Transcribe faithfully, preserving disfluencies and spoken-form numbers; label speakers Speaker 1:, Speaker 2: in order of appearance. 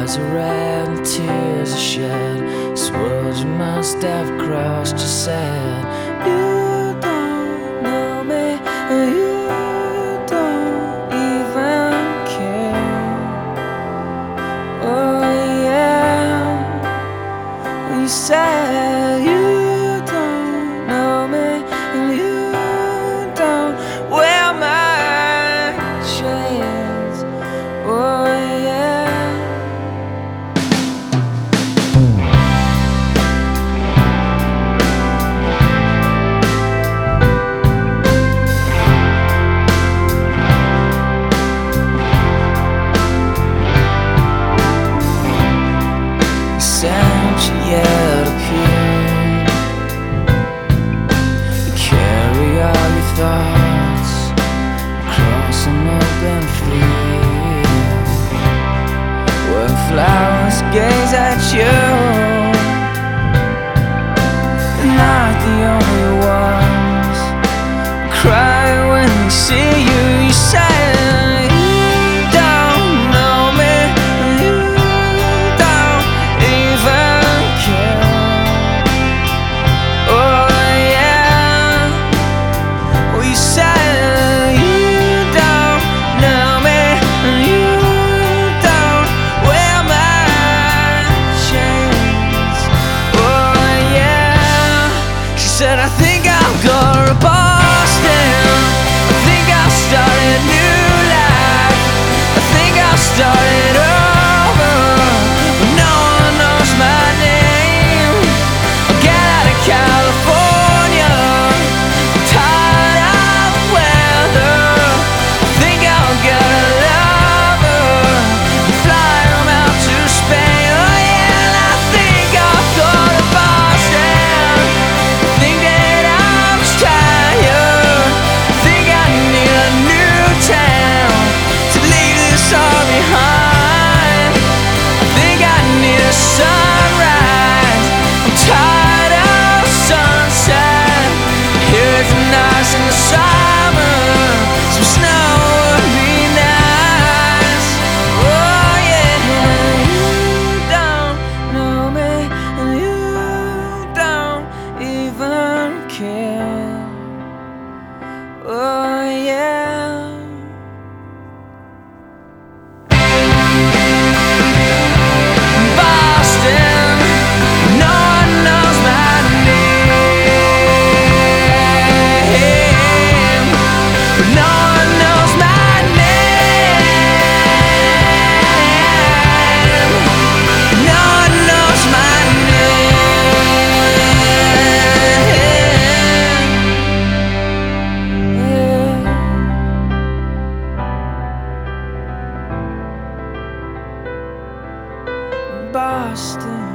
Speaker 1: eyes are red and tears are shed. This world you must have crossed, you said. You don't know me, and you don't even care. Oh yeah, you said you don't know me, and you don't wear my chains. Oh yeah. Sent you yet appear. You carry all your thoughts across an open field, where flowers gaze at you. They're not the only ones cry when they see you. You say said, I think I'll go to Boston. I think I'll start a new life. I think I'll start it over, but no one knows my name. I'll get out of California. I'm tired of the weather. I think I'll get a lover and fly him out to Spain. Oh yeah, and I think I'll go to Boston. Oh yeah. Boston, no one knows my name. No one knows my name. No one knows my Boston.